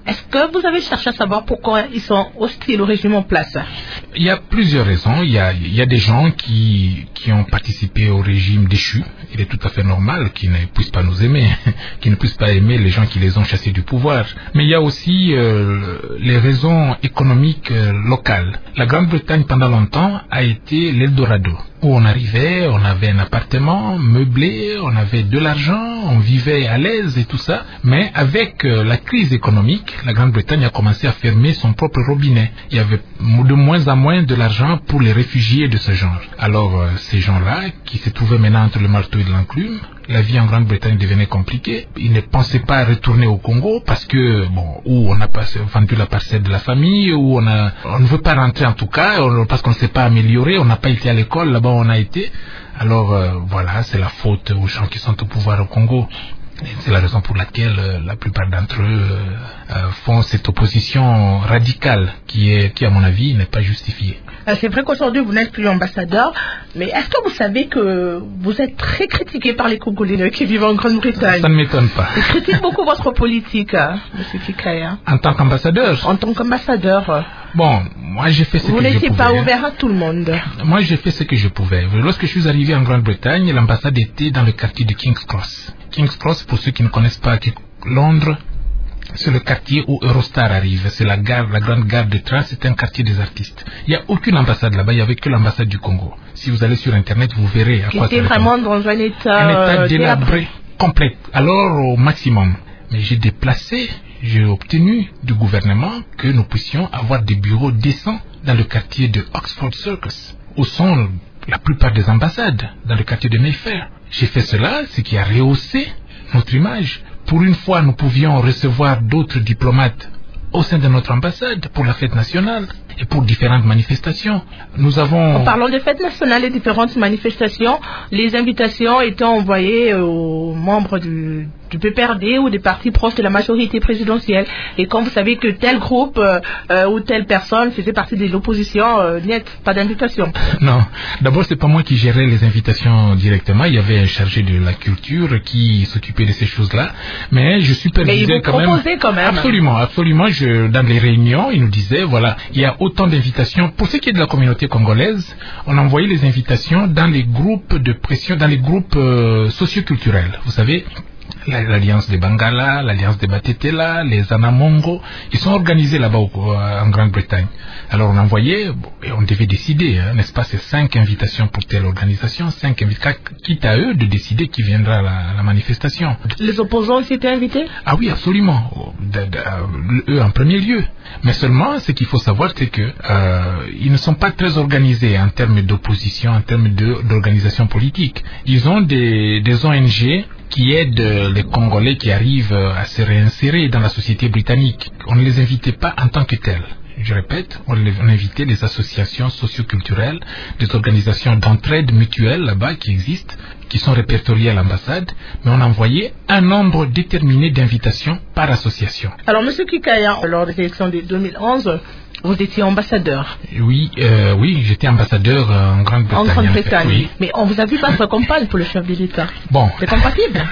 A: Est-ce que vous avez cherché à savoir pourquoi ils sont hostiles au régime en place?
B: Il y a plusieurs raisons. Il y a, il y a des gens qui, qui ont participé au régime déchu. Il est tout à fait normal qu'ils ne puissent pas nous aimer, qu'ils ne puissent pas aimer les gens qui les ont chassés du pouvoir. Mais il y a aussi euh, les raisons économiques euh, locales. La Grande-Bretagne, pendant longtemps, a été l'Eldorado, où on arrivait, on avait un appartement meublé, on avait de l'argent, on vivait à l'aise et tout ça. Mais avec euh, la crise économique, la Grande-Bretagne a commencé à fermer son propre robinet. Il y avait de moins en moins de l'argent pour les réfugiés de ce genre. Alors euh, ces gens-là, qui se trouvaient maintenant entre le marteau et de l'enclume, la vie en Grande-Bretagne devenait compliquée. Ils ne pensaient pas à retourner au Congo parce que, bon, où on a pas vendu la parcelle de la famille, où on a, on ne veut pas rentrer en tout cas, on, parce qu'on ne s'est pas amélioré, on n'a pas été à l'école, là-bas on a été. Alors euh, voilà, c'est la faute aux gens qui sont au pouvoir au Congo. C'est la raison pour laquelle euh, la plupart d'entre eux euh, euh, font cette opposition radicale qui, est, qui à mon avis, n'est pas justifiée.
A: Euh, c'est vrai qu'aujourd'hui, vous n'êtes plus ambassadeur, mais est-ce que vous savez que vous êtes très critiqué par les Congolais qui vivent en Grande-Bretagne?
B: Ça ne m'étonne pas.
A: Ils critiquent beaucoup votre politique, hein, M. Kikaya.
B: En tant qu'ambassadeur?
A: En tant qu'ambassadeur.
B: Bon, moi j'ai fait ce
A: vous
B: que je pouvais.
A: Vous n'étiez pas ouvert à tout le monde.
B: Moi j'ai fait ce que je pouvais. Lorsque je suis arrivé en Grande-Bretagne, l'ambassade était dans le quartier de King's Cross. King's Cross, pour ceux qui ne connaissent pas Londres, c'est le quartier où Eurostar arrive. C'est la gare, la grande gare de train, c'est un quartier des artistes. Il n'y a aucune ambassade là-bas, il n'y avait que l'ambassade du Congo. Si vous allez sur Internet, vous verrez à quoi ça
A: C'était vraiment dans un état...
B: Un état
A: euh,
B: délabré, complet. Alors au maximum. Mais j'ai déplacé, j'ai obtenu du gouvernement que nous puissions avoir des bureaux décents dans le quartier de Oxford Circus, où sont la plupart des ambassades, dans le quartier de Mayfair. J'ai fait cela, ce qui a rehaussé notre image. Pour une fois, nous pouvions recevoir d'autres diplomates au sein de notre ambassade pour la fête nationale et pour différentes manifestations. Nous avons...
A: En parlant de fêtes nationales et différentes manifestations, les invitations étaient envoyées aux membres du, du P P R D ou des partis proches de la majorité présidentielle. Et quand vous savez que tel groupe euh, euh, ou telle personne faisait partie de l'opposition, euh, net, pas d'invitation.
B: Non, d'abord c'est pas moi qui gérais les invitations directement. Il y avait un chargé de la culture qui s'occupait de ces choses-là. Mais je supervisais
A: Mais il vous
B: quand même.
A: quand même.
B: Absolument, absolument. Je, dans les réunions, il nous disait, voilà, il y a autant d'invitations. Pour ce qui est de la communauté congolaise, on envoyait les invitations dans les groupes de pression, dans les groupes euh, socioculturels. Vous savez, l'Alliance des Bangala, l'Alliance des Batetela, les Anamongo, ils sont organisés là-bas en Grande-Bretagne. Alors on envoyait, et on devait décider, hein, n'est-ce pas, c'est cinq invitations pour telle organisation, cinq invitations, quitte à eux de décider qui viendra à la, à la manifestation.
A: Les opposants aussi étaient invités?
B: Ah oui, absolument, de, de, eux en premier lieu. Mais seulement, ce qu'il faut savoir, c'est que euh, ils ne sont pas très organisés en termes d'opposition, en termes d'organisation politique. Ils ont des, des O N G qui aident les Congolais qui arrivent à se réinsérer dans la société britannique. On ne les invitait pas en tant que tels. Je répète, on, les, on invitait des associations socioculturelles, des organisations d'entraide mutuelle là-bas qui existent, qui sont répertoriées à l'ambassade, mais on envoyait un nombre déterminé d'invitations par association.
A: Alors, M. Kikaya, lors des élections de deux mille onze, vous étiez ambassadeur.
B: Oui, euh, oui, j'étais ambassadeur en Grande-Bretagne.
A: En Grande-Bretagne,
B: en fait, oui.
A: Mais on vous a vu battre campagne pour le chef de l'État.
B: Bon.
A: C'est compatible?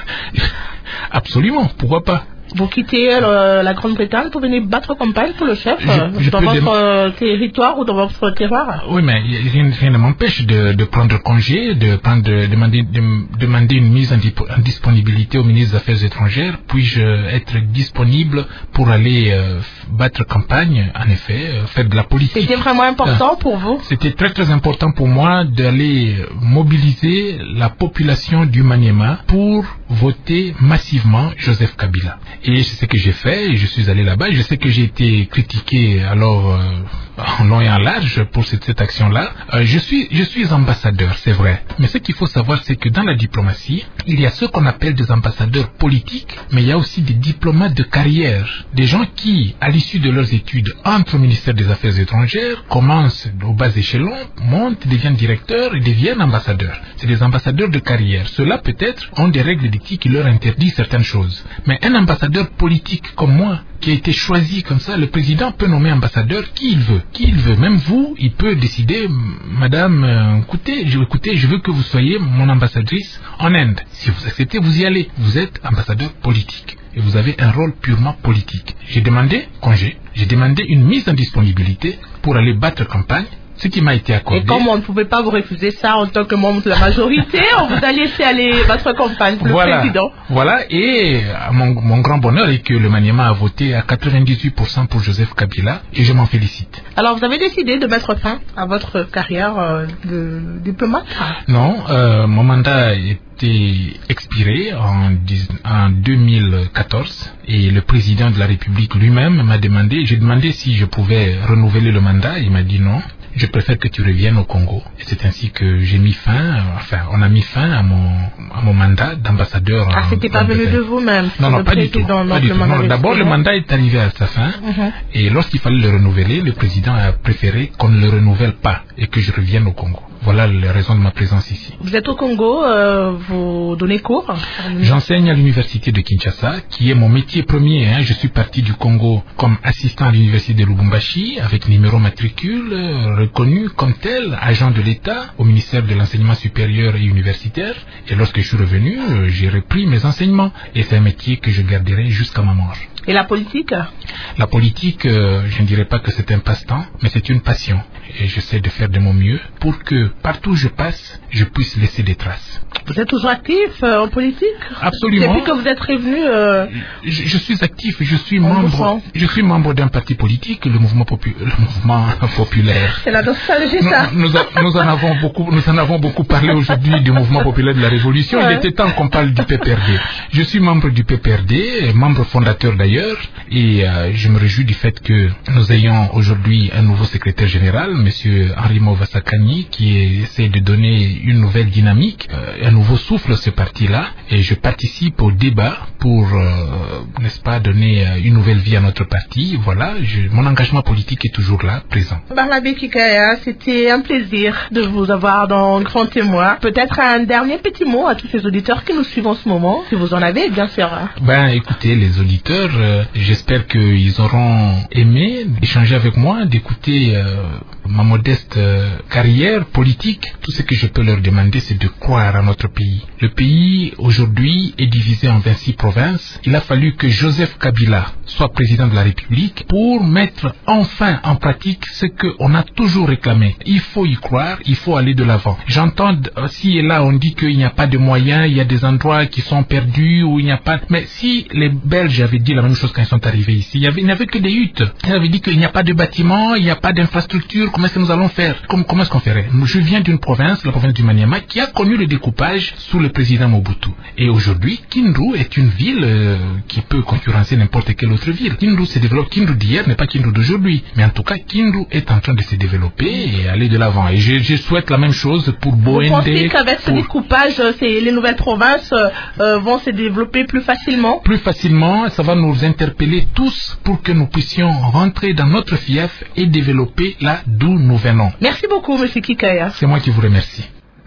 B: Absolument, pourquoi pas?
A: Vous quittez euh, la Grande-Bretagne pour venir battre campagne pour le chef
B: je, je
A: dans votre
B: dem...
A: territoire ou dans votre terroir?
B: Oui, mais rien, rien ne m'empêche de, de prendre congé, de, prendre, de demander, de, demander une mise en, en disponibilité au ministre des Affaires étrangères. Puis-je être disponible pour aller euh, battre campagne, en effet, euh, faire de la politique.
A: C'était vraiment important euh, pour vous?
B: C'était très très important pour moi d'aller mobiliser la population du Maniema pour voter massivement Joseph Kabila. Et c'est ce que j'ai fait, et je suis allé là-bas, et je sais que j'ai été critiqué alors euh, en long et en large pour cette, cette action-là. Euh, je suis, je suis ambassadeur, c'est vrai. Mais ce qu'il faut savoir, c'est que dans la diplomatie, il y a ce qu'on appelle des ambassadeurs politiques, mais il y a aussi des diplomates de carrière. Des gens qui, à l'issue de leurs études, entrent au ministère des Affaires étrangères, commencent au bas échelon, montent, deviennent directeurs et deviennent ambassadeurs. C'est des ambassadeurs de carrière. Ceux-là, peut-être, ont des règles d'éthique qui leur interdisent certaines choses. Mais un ambassadeur politique comme moi, qui a été choisi comme ça. Le président peut nommer ambassadeur qui il veut, qui il veut. Même vous, il peut décider, madame, euh, écoutez, je, écoutez, je veux que vous soyez mon ambassadrice en Inde. Si vous acceptez, vous y allez. Vous êtes ambassadeur politique. Et vous avez un rôle purement politique. J'ai demandé congé, j'ai demandé une mise en disponibilité pour aller battre campagne, ce qui m'a été accordé.
A: Et comme on ne pouvait pas vous refuser ça en tant que membre de la majorité, on vous a laissé aller votre campagne pour
B: voilà,
A: le président.
B: Voilà, et mon, mon grand bonheur est que le Maniema a voté à quatre-vingt-dix-huit pour cent pour Joseph Kabila, et je m'en félicite.
A: Alors vous avez décidé de mettre fin à votre carrière euh, de diplomate?
B: Non, euh, mon mandat est expiré en, en deux mille quatorze et le président de la République lui-même m'a demandé, j'ai demandé si je pouvais renouveler le mandat, il m'a dit non, je préfère que tu reviennes au Congo. Et c'est ainsi que j'ai mis fin, enfin on a mis fin à mon, à mon mandat d'ambassadeur.
A: Ah, c'était pas venu de vous-même?
B: Non, non, pas du tout. Pas du tout. Non, d'abord le mandat est arrivé à sa fin uh-huh. et lorsqu'il fallait le renouveler, le président a préféré qu'on ne le renouvelle pas et que je revienne au Congo. Voilà les raisons de ma présence ici.
A: Vous êtes au Congo, euh, vous donnez cours?
B: J'enseigne à l'université de Kinshasa, qui est mon métier premier. Hein. Je suis parti du Congo comme assistant à l'université de Lubumbashi, avec numéro matricule, euh, reconnu comme tel, agent de l'État au ministère de l'enseignement supérieur et universitaire. Et lorsque je suis revenu, euh, j'ai repris mes enseignements. Et c'est un métier que je garderai jusqu'à ma mort.
A: Et la politique?
B: La politique, euh, je ne dirais pas que c'est un passe-temps, mais c'est une passion. Et j'essaie de faire de mon mieux pour que partout où je passe, je puisse laisser des traces.
A: Vous êtes toujours actif euh, en politique?
B: Absolument.
A: Depuis que vous êtes revenu euh,
B: je, je suis actif, je suis membre, je suis membre d'un parti politique, le mouvement, popu, le mouvement populaire.
A: C'est la nostalgie, ça.
B: Nous, nous, a, nous en avons beaucoup, nous en avons beaucoup parlé aujourd'hui du mouvement populaire de la Révolution. Ouais. Il était temps qu'on parle du P P R D. Je suis membre du P P R D, membre fondateur d'ailleurs, et euh, je me réjouis du fait que nous ayons aujourd'hui un nouveau secrétaire général, Monsieur Henri Movasakani, qui essaie de donner une nouvelle dynamique, euh, un nouveau souffle à ce parti-là, et je participe au débat pour, euh, n'est-ce pas, donner euh, une nouvelle vie à notre parti. Voilà, je, mon engagement politique est toujours là, présent.
A: Barnabé Kikaya, c'était un plaisir de vous avoir dans Grand Témoin. Peut-être un dernier petit mot à tous ces auditeurs qui nous suivent en ce moment, si vous en avez, bien sûr.
B: Ben, écoutez, les auditeurs, euh, j'espère qu'ils auront aimé échanger avec moi, d'écouter euh, ma modeste euh, carrière politique. Tout ce que je peux leur demander, c'est de croire à notre pays. Le pays, aujourd'hui, est divisé en vingt-six provinces. Il a fallu que Joseph Kabila soit président de la République pour mettre enfin en pratique ce qu'on a toujours réclamé. Il faut y croire, il faut aller de l'avant. J'entends, si et là, on dit qu'il n'y a pas de moyens, il y a des endroits qui sont perdus, où il n'y a pas... Mais si les Belges avaient dit la même chose quand ils sont arrivés ici, il y avait, il n'y avait que des huttes. Ils avaient dit qu'il n'y a pas de bâtiments, il n'y a pas d'infrastructure, comment est-ce que nous allons faire? Comment, comment est-ce qu'on ferait? Je viens d'une province, la province du Maniema, qui a connu le découpage sous le président Mobutu. Et aujourd'hui, Kindu est une ville euh, qui peut concurrencer n'importe quelle autre ville. Kindu se développe. Kindu d'hier n'est pas Kindu d'aujourd'hui. Mais en tout cas, Kindu est en train de se développer et aller de l'avant. Et je, je souhaite la même chose pour Boende.
A: Vous pensez qu'avec ce
B: pour...
A: découpage, les nouvelles provinces euh, vont se développer plus facilement?
B: Plus facilement, ça va nous interpeller tous pour que nous puissions rentrer dans notre fief et développer là d'où nous venons.
A: Merci beaucoup, M. Kikaya.
B: C'est moi qui vous remercie.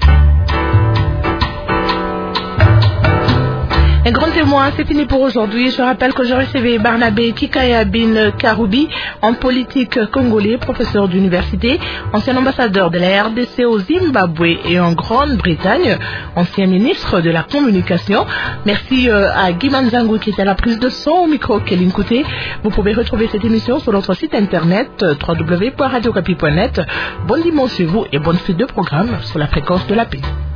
A: Un grand témoin, c'est fini pour aujourd'hui. Je rappelle que je recevais Barnabé Kikaya Bin Karoubi, en politique congolais, professeur d'université, ancien ambassadeur de la R D C au Zimbabwe et en Grande-Bretagne, ancien ministre de la Communication. Merci à Guy Manzango qui était à la prise de son au micro Kéline Kouté. Vous pouvez retrouver cette émission sur notre site internet w w w point radio okapi point net. Bon dimanche chez vous et bonne suite de programme sur la fréquence de la paix.